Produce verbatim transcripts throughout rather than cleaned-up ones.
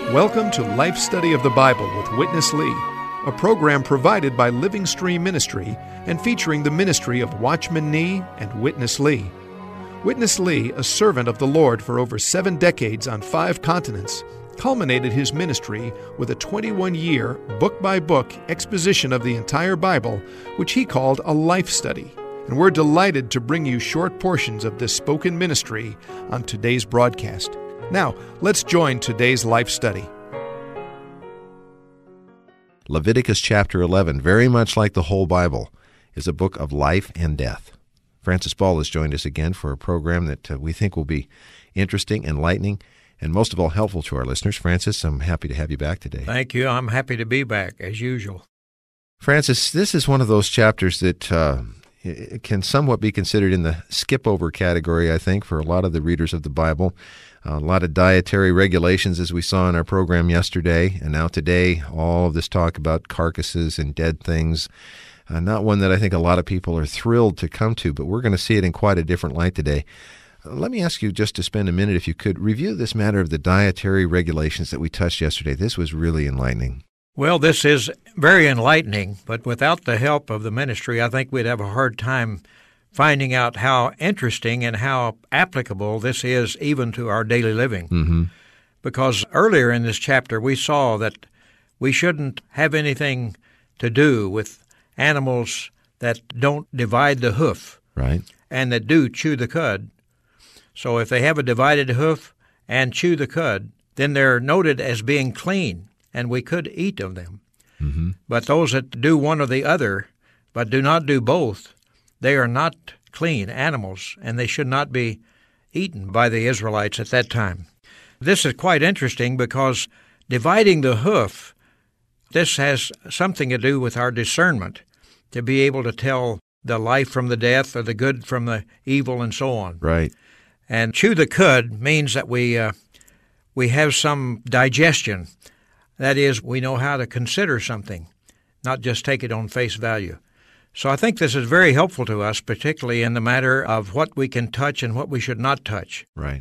Welcome to Life Study of the Bible with Witness Lee, a program provided by Living Stream Ministry and featuring the ministry of Watchman Nee and Witness Lee. Witness Lee, a servant of the Lord for over seven decades on five continents, culminated his ministry with a twenty-one-year, book-by-book exposition of the entire Bible, which he called a life study. And we're delighted to bring you short portions of this spoken ministry on today's broadcast. Now, let's join today's life study. Leviticus chapter eleven, very much like the whole Bible, is a book of life and death. Francis Ball has joined us again for a program that uh, we think will be interesting, enlightening, and most of all helpful to our listeners. Francis, I'm happy to have you back today. Thank you. I'm happy to be back, as usual. Francis, this is one of those chapters that uh, can somewhat be considered in the skip-over category, I think, for a lot of the readers of the Bible. A lot of dietary regulations, as we saw in our program yesterday, and now today, all of this talk about carcasses and dead things. Uh, not one that I think a lot of people are thrilled to come to, but we're going to see it in quite a different light today. Uh, let me ask you just to spend a minute, if you could, review this matter of the dietary regulations that we touched yesterday. This was really enlightening. Well, this is very enlightening, but without the help of the ministry, I think we'd have a hard time finding out how interesting and how applicable this is even to our daily living. Mm-hmm. Because earlier in this chapter, we saw that we shouldn't have anything to do with animals that don't divide the hoof, right, and that do chew the cud. So if they have a divided hoof and chew the cud, then they're noted as being clean, and we could eat of them. Mm-hmm. But those that do one or the other, but do not do both, they are not clean animals, and they should not be eaten by the Israelites at that time. This is quite interesting because dividing the hoof, this has something to do with our discernment, to be able to tell the life from the death or the good from the evil and so on. Right. And chew the cud means that we uh, we have some digestion. That is, we know how to consider something, not just take it on face value. So I think this is very helpful to us, particularly in the matter of what we can touch and what we should not touch. Right.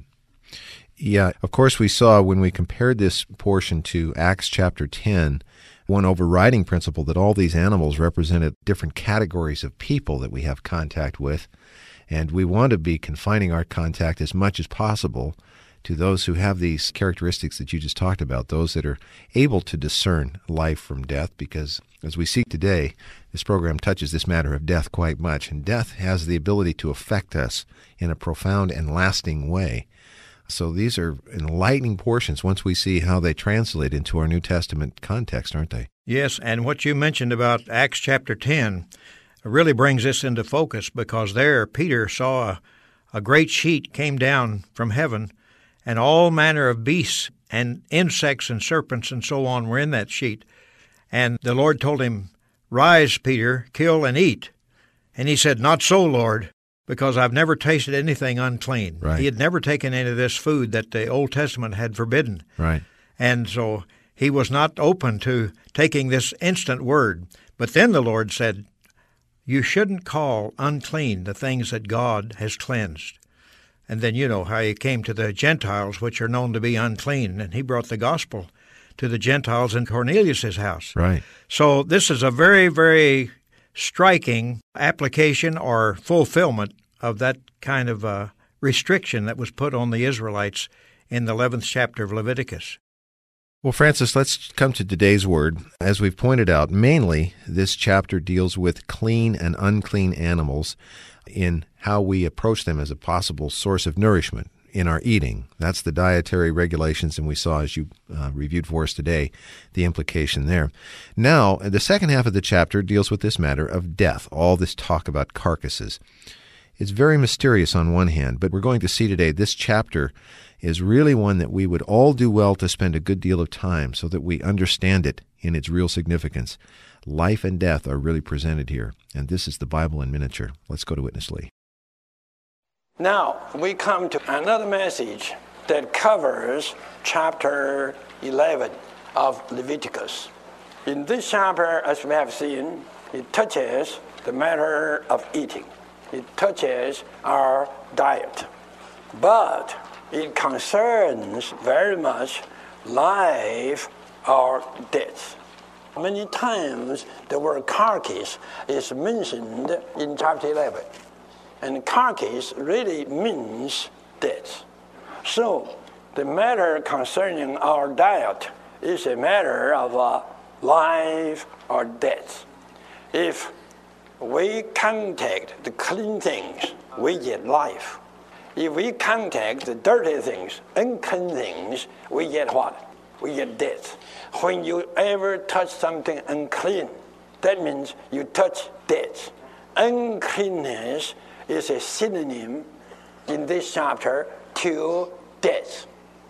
Yeah, of course we saw when we compared this portion to Acts chapter ten, one overriding principle that all these animals represented different categories of people that we have contact with, and we want to be confining our contact as much as possible to those who have these characteristics that you just talked about, those that are able to discern life from death, because as we see today, this program touches this matter of death quite much, and death has the ability to affect us in a profound and lasting way. So these are enlightening portions once we see how they translate into our New Testament context, aren't they? Yes, and what you mentioned about Acts chapter ten really brings this into focus, because there Peter saw a, a great sheet came down from heaven, and all manner of beasts and insects and serpents and so on were in that sheet. And the Lord told him, "Rise, Peter, kill and eat." And he said, "Not so, Lord, because I've never tasted anything unclean." Right. He had never taken any of this food that the Old Testament had forbidden. Right. And so he was not open to taking this instant word. But then the Lord said, "You shouldn't call unclean the things that God has cleansed." And then you know how he came to the Gentiles, which are known to be unclean, and he brought the gospel to the Gentiles in Cornelius' house. Right. So this is a very, very striking application or fulfillment of that kind of uh, restriction that was put on the Israelites in the eleventh chapter of Leviticus. Well, Francis, let's come to today's word. As we've pointed out, mainly this chapter deals with clean and unclean animals in how we approach them as a possible source of nourishment in our eating. That's the dietary regulations, and we saw, as you uh, reviewed for us today, the implication there. Now, the second half of the chapter deals with this matter of death, all this talk about carcasses. It's very mysterious on one hand, but we're going to see today this chapter is really one that we would all do well to spend a good deal of time so that we understand it in its real significance. Life and death are really presented here, and this is the Bible in miniature. Let's go to Witness Lee. Now, we come to another message that covers chapter eleven of Leviticus. In this chapter, as we have seen, it touches the matter of eating. It touches our diet. But it concerns very much life or death. Many times the word carcass is mentioned in chapter eleven. And carcass really means death. So the matter concerning our diet is a matter of uh, life or death. If we contact the clean things, we get life. If we contact the dirty things, unclean things, we get what? We get death. When you ever touch something unclean, that means you touch death. Uncleanness is a synonym in this chapter to death.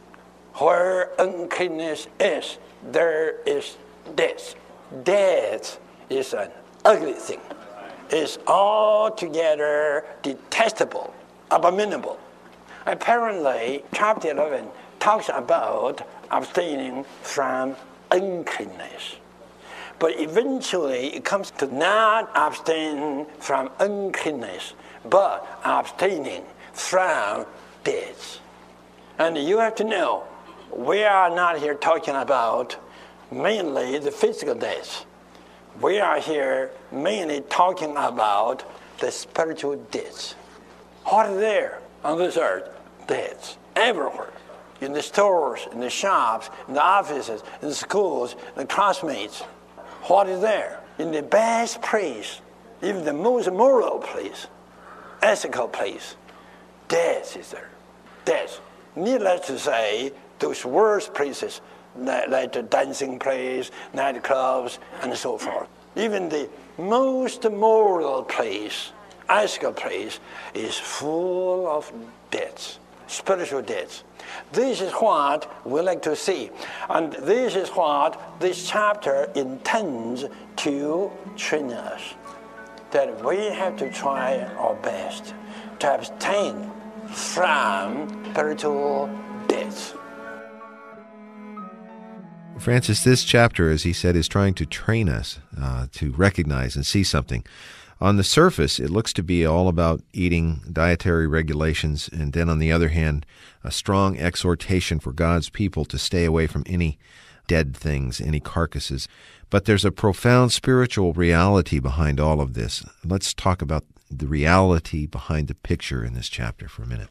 Where uncleanness is, there is death. Death is an ugly thing. It's altogether detestable, abominable. Apparently, chapter eleven talks about abstaining from uncleanness. But eventually it comes to not abstain from uncleanness, but abstaining from death. And you have to know, we are not here talking about mainly the physical death. We are here mainly talking about the spiritual death. What is there on this earth? Death. Everywhere. In the stores, in the shops, in the offices, in the schools, in the classmates. What is there? In the best place, even the most moral place, ethical place, death is there. Death. Needless to say, those worst places, like the dancing place, nightclubs, and so forth. Even the most moral place, ethical place, is full of deaths, spiritual deaths. This is what we like to see. And this is what this chapter intends to train us. That we have to try our best to abstain from spiritual death. Francis, this chapter, as he said, is trying to train us uh, to recognize and see something. On the surface, it looks to be all about eating, dietary regulations, and then on the other hand, a strong exhortation for God's people to stay away from any dead things, any carcasses. But there's a profound spiritual reality behind all of this. Let's talk about the reality behind the picture in this chapter for a minute.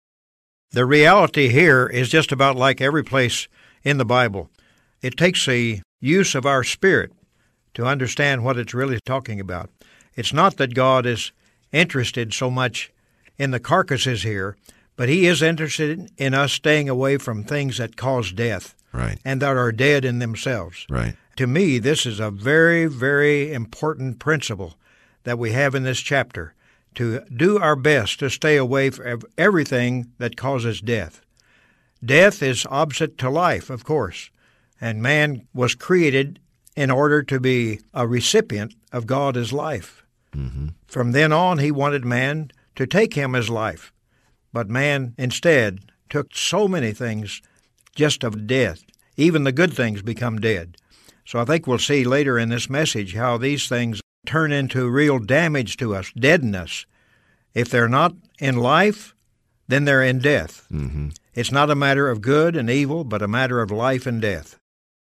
The reality here is just about like every place in the Bible. It takes the use of our spirit to understand what it's really talking about. It's not that God is interested so much in the carcasses here, but He is interested in us staying away from things that cause death, right, and that are dead in themselves. Right. To me, this is a very, very important principle that we have in this chapter, to do our best to stay away from everything that causes death. Death is opposite to life, of course, and man was created in order to be a recipient of God as life. Mm-hmm. From then on, He wanted man to take Him as life, but man instead took so many things just of death. Even the good things become dead. So I think we'll see later in this message how these things turn into real damage to us, deadness. If they're not in life, then they're in death. Mm-hmm. It's not a matter of good and evil, but a matter of life and death.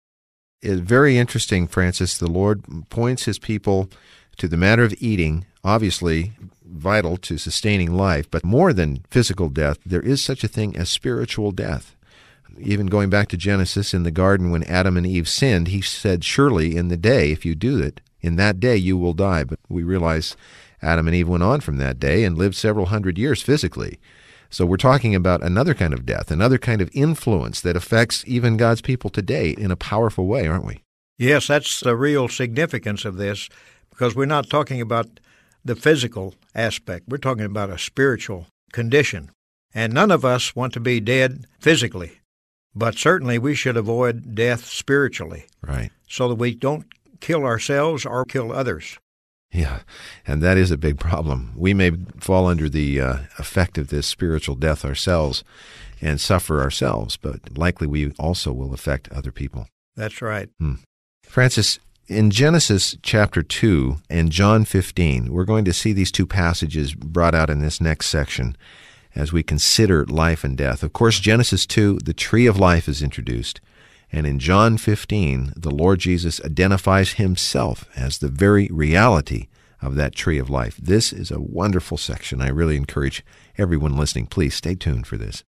It's very interesting, Francis. The Lord points His people to the matter of eating, obviously vital to sustaining life, but more than physical death, there is such a thing as spiritual death. Even going back to Genesis, in the garden when Adam and Eve sinned, He said, surely in the day, if you do it, in that day you will die. But we realize Adam and Eve went on from that day and lived several hundred years physically. So we're talking about another kind of death, another kind of influence that affects even God's people today in a powerful way, aren't we? Yes, that's the real significance of this, because we're not talking about the physical aspect. We're talking about a spiritual condition. And none of us want to be dead physically, but certainly we should avoid death spiritually. Right. So that we don't kill ourselves or kill others. Yeah, and that is a big problem. We may fall under the uh, effect of this spiritual death ourselves and suffer ourselves, but likely we also will affect other people. That's right. Hmm. Francis, in Genesis chapter two and John fifteen, we're going to see these two passages brought out in this next section. as we consider life and death. Of course, Genesis two, the tree of life is introduced. And in John fifteen, the Lord Jesus identifies himself as the very reality of that tree of life. This is a wonderful section. I really encourage everyone listening, please stay tuned for this.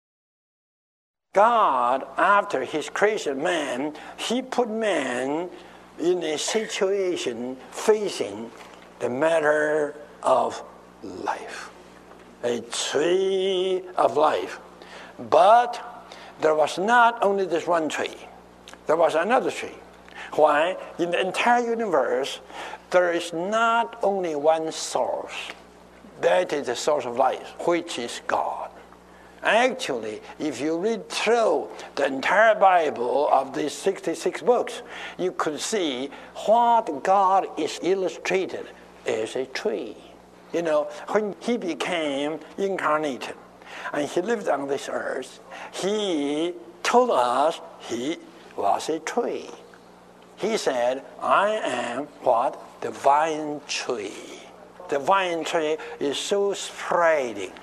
God, after his creation of man, he put man in a situation facing the matter of life. A tree of life. But there was not only this one tree. There was another tree. Why? In the entire universe, there is not only one source. That is the source of life, which is God. Actually, if you read through the entire Bible of these sixty-six books, you could see what God is illustrated as a tree. You know, when he became incarnated and he lived on this earth, he told us he was a tree. He said, I am what? The vine tree. The vine tree is so spreading.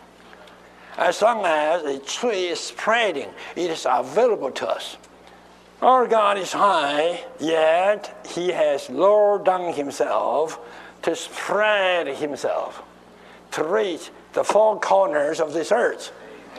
As long as a tree is spreading, it is available to us. Our God is high, yet he has lowered down himself to spread himself, to reach the four corners of this earth.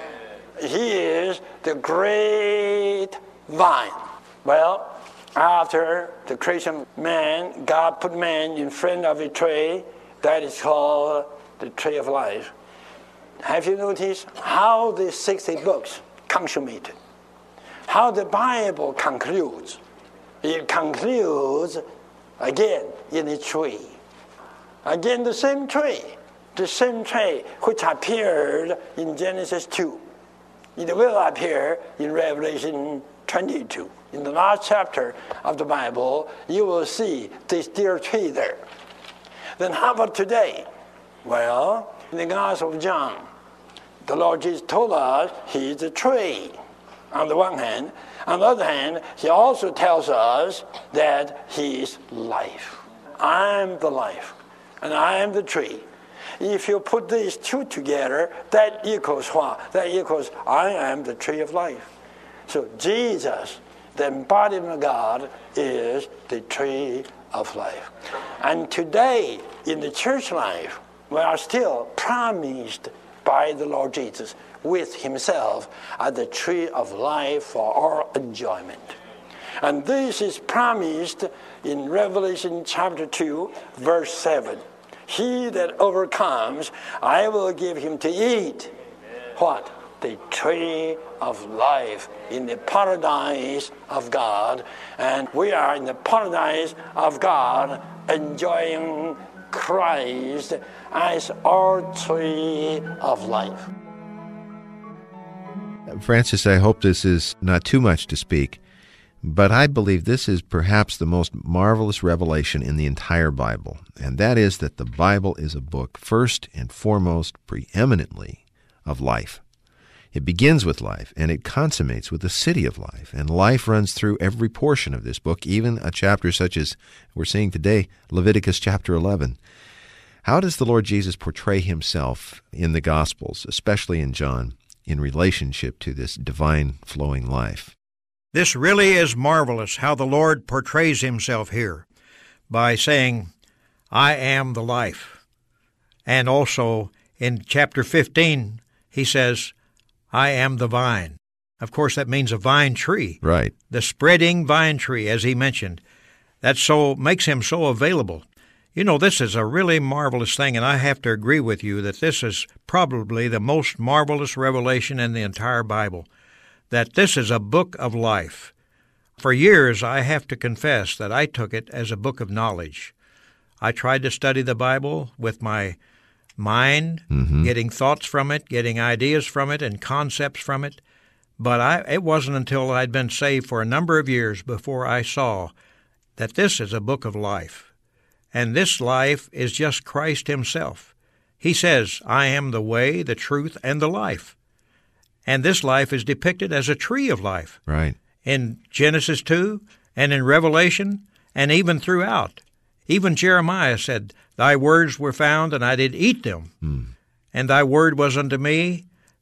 He is the great vine. Well, after the creation of man, God put man in front of a tree that is called the tree of life. Have you noticed how the sixty books consummated? How the Bible concludes? It concludes again in a tree. Again, the same tree. The same tree which appeared in Genesis two. It will appear in Revelation twenty-two. In the last chapter of the Bible, you will see this dear tree there. Then how about today? Well, in the Gospel of John, the Lord Jesus told us he is a tree on the one hand. On the other hand, he also tells us that he is life. I am the life, and I am the tree. If you put these two together, that equals what? That equals I am the tree of life. So Jesus, the embodiment of God, is the tree of life. And today, in the church life, we are still promised by the Lord Jesus with himself as the tree of life for our enjoyment. And this is promised in Revelation chapter two, verse seven. He that overcomes, I will give him to eat. What? The tree of life in the paradise of God. And we are in the paradise of God enjoying Christ as our tree of life. Francis, I hope this is not too much to speak, but I believe this is perhaps the most marvelous revelation in the entire Bible, and that is that the Bible is a book first and foremost, preeminently, of life. It begins with life, and it consummates with the city of life, and life runs through every portion of this book, even a chapter such as we're seeing today, Leviticus chapter eleven. How does the Lord Jesus portray himself in the Gospels, especially in John, in relationship to this divine flowing life? This really is marvelous how the Lord portrays himself here by saying, I am the life. And also in chapter fifteen, he says, I am the vine. Of course, that means a vine tree. Right. The spreading vine tree, as he mentioned. That so makes him so available. You know, this is a really marvelous thing, and I have to agree with you that this is probably the most marvelous revelation in the entire Bible, that this is a book of life. For years, I have to confess that I took it as a book of knowledge. I tried to study the Bible with my mind, mm-hmm. getting thoughts from it, getting ideas from it, and concepts from it. But I, it wasn't until I'd been saved for a number of years before I saw that this is a book of life. And this life is just Christ himself. He says, I am the way, the truth, and the life. And this life is depicted as a tree of life. Right. In Genesis two, and in Revelation, and even throughout. Even Jeremiah said, Thy words were found, and I did eat them. Mm. And thy word was unto me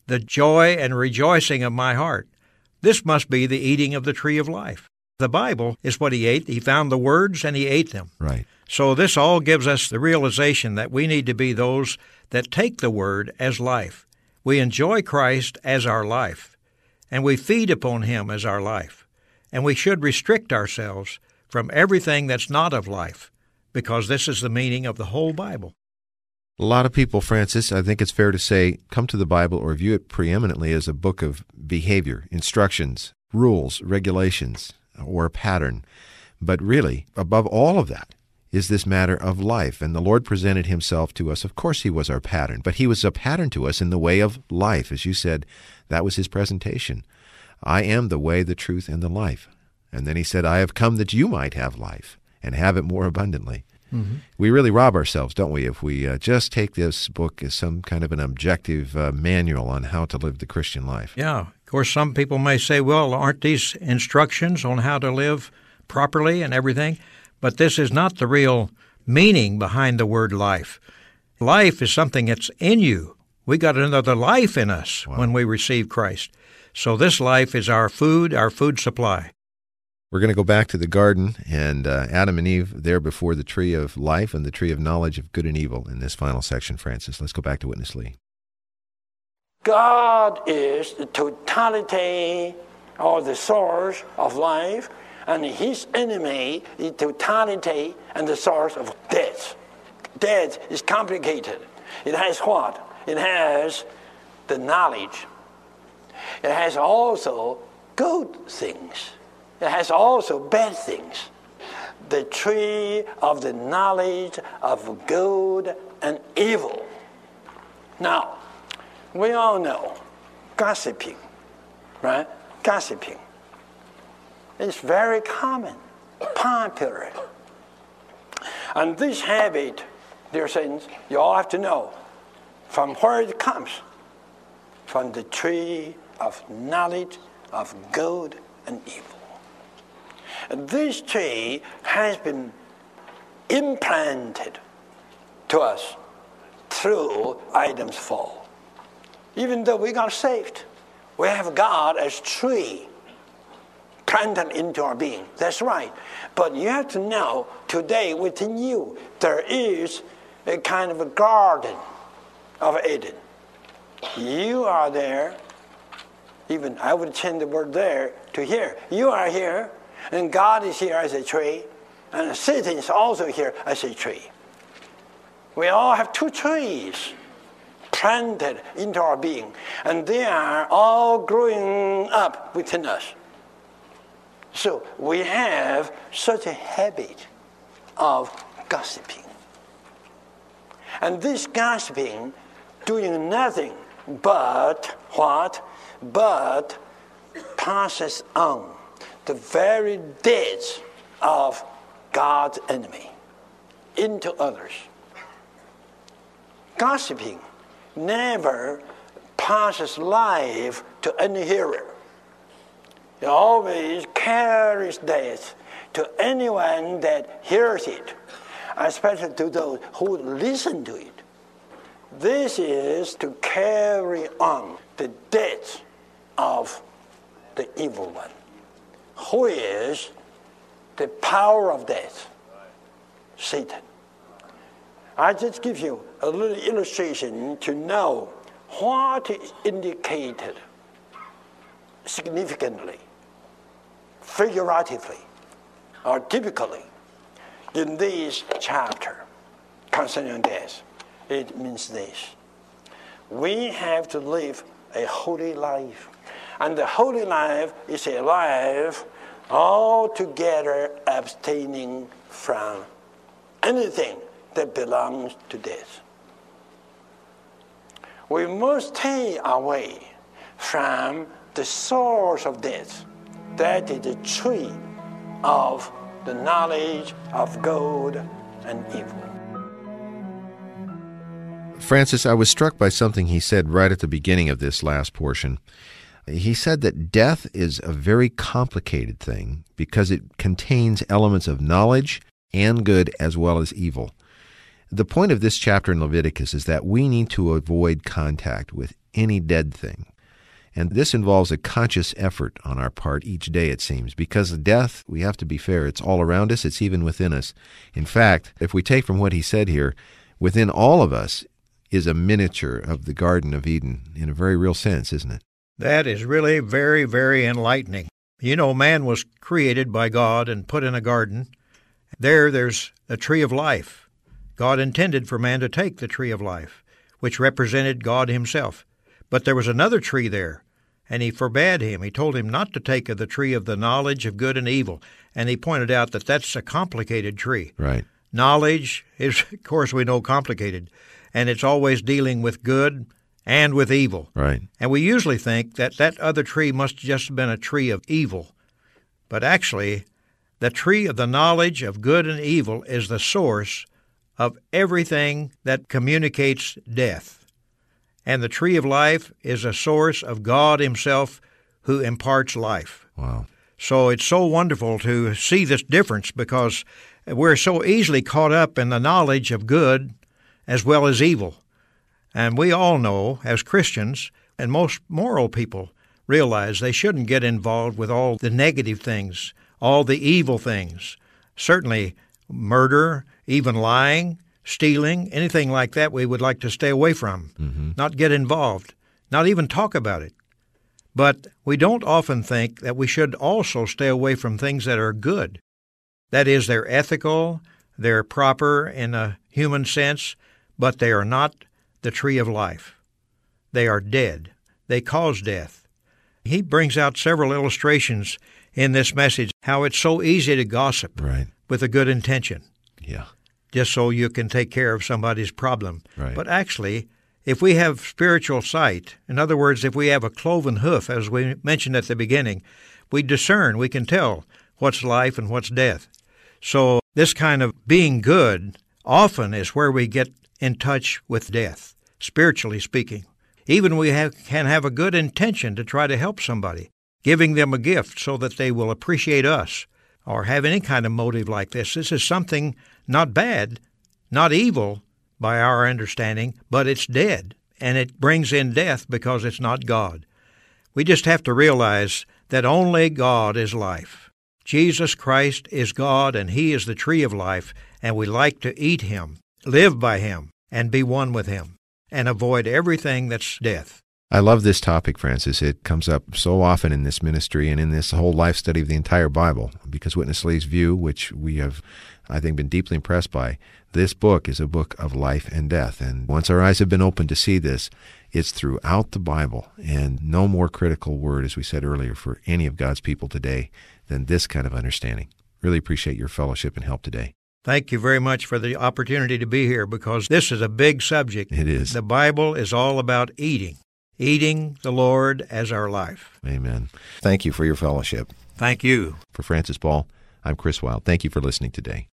the joy and rejoicing of my heart. This must be the eating of the tree of life. The Bible is what he ate. He found the words and he ate them. Right. So this all gives us the realization that we need to be those that take the Word as life. We enjoy Christ as our life, and we feed upon Him as our life. And we should restrict ourselves from everything that's not of life, because this is the meaning of the whole Bible. A lot of people, Francis, I think it's fair to say, come to the Bible or view it preeminently as a book of behavior, instructions, rules, regulations, or a pattern. But really, above all of that, is this matter of life. And the Lord presented himself to us. Of course he was our pattern, but he was a pattern to us in the way of life. As you said, that was his presentation. I am the way, the truth, and the life. And then he said, I have come that you might have life and have it more abundantly. Mm-hmm. We really rob ourselves, don't we, if we uh, just take this book as some kind of an objective uh, manual on how to live the Christian life. Yeah. Of course, some people may say, well, aren't these instructions on how to live properly and everything? But this is not the real meaning behind the word life. Life is something that's in you. We got another life in us wow. when we receive Christ. So this life is our food, our food supply. We're going to go back to the garden and uh, Adam and Eve there before the tree of life and the tree of knowledge of good and evil in this final section, Francis. Let's go back to Witness Lee. God is the totality or the source of life, and his enemy is totality and the source of death. Death is complicated. It has what? It has the knowledge. It has also good things. It has also bad things. The tree of the knowledge of good and evil. Now, we all know gossiping, right? Gossiping. It's very common, popular. And this habit, dear saints, you all have to know from where it comes. From the tree of knowledge of good and evil. And this tree has been implanted to us through Adam's fall. Even though we got saved, we have God as tree planted into our being. That's right. But you have to know, today within you, there is a kind of a garden of Eden. You are there. Even I would change the word there to here. You are here, and God is here as a tree, and Satan is also here as a tree. We all have two trees planted into our being, and they are all growing up within us. So we have such a habit of gossiping. And this gossiping, doing nothing but what? But passes on the very deeds of God's enemy into others. Gossiping never passes life to any hearer. It always carries death to anyone that hears it, especially to those who listen to it. This is to carry on the death of the evil one, who is the power of death, Satan. I just give you a little illustration to know what is indicated significantly, figuratively, or typically in this chapter concerning death. It means this: we have to live a holy life. And the holy life is a life altogether abstaining from anything that belongs to death. We must stay away from the source of death. That is the tree of the knowledge of good and evil. Francis, I was struck by something he said right at the beginning of this last portion. He said that death is a very complicated thing because it contains elements of knowledge and good as well as evil. The point of this chapter in Leviticus is that we need to avoid contact with any dead thing. And this involves a conscious effort on our part each day, it seems, because death, we have to be fair, it's all around us, it's even within us. In fact, if we take from what he said here, within all of us is a miniature of the Garden of Eden in a very real sense, isn't it? That is really very, very enlightening. You know, man was created by God and put in a garden. There, there's a tree of life. God intended for man to take the tree of life, which represented God himself. But there was another tree there, and he forbade him. He told him not to take of the tree of the knowledge of good and evil. And he pointed out that that's a complicated tree. Right. Knowledge is, of course, we know complicated, and it's always dealing with good and with evil. Right. And we usually think that that other tree must just have been a tree of evil. But actually, the tree of the knowledge of good and evil is the source of everything that communicates death. And the tree of life is a source of God himself who imparts life. Wow. So it's so wonderful to see this difference because we're so easily caught up in the knowledge of good as well as evil. And we all know, as Christians, and most moral people realize they shouldn't get involved with all the negative things, all the evil things. Certainly murder, even lying, stealing, anything like that we would like to stay away from, mm-hmm. not get involved, not even talk about it. But we don't often think that we should also stay away from things that are good. That is, they're ethical, they're proper in a human sense, but they are not the tree of life. They are dead. They cause death. He brings out several illustrations in this message, how it's so easy to gossip right. with a good intention. Yeah. Just so you can take care of somebody's problem. Right. But actually, if we have spiritual sight, in other words, if we have a cloven hoof, as we mentioned at the beginning, we discern, we can tell what's life and what's death. So this kind of being good often is where we get in touch with death, spiritually speaking. Even we have, can have a good intention to try to help somebody, giving them a gift so that they will appreciate us or have any kind of motive like this. This is something not bad, not evil by our understanding, but it's dead, and it brings in death because it's not God. We just have to realize that only God is life. Jesus Christ is God, and He is the tree of life, and we like to eat Him, live by Him, and be one with Him, and avoid everything that's death. I love this topic, Francis. It comes up so often in this ministry and in this whole life study of the entire Bible, because Witness Lee's view, which we have, I think, been deeply impressed by, this book is a book of life and death. And once our eyes have been opened to see this, it's throughout the Bible, and no more critical word, as we said earlier, for any of God's people today than this kind of understanding. Really appreciate your fellowship and help today. Thank you very much for the opportunity to be here, because this is a big subject. It is. The Bible is all about eating, eating the Lord as our life. Amen. Thank you for your fellowship. Thank you. For Francis Ball, I'm Chris Wilde. Thank you for listening today.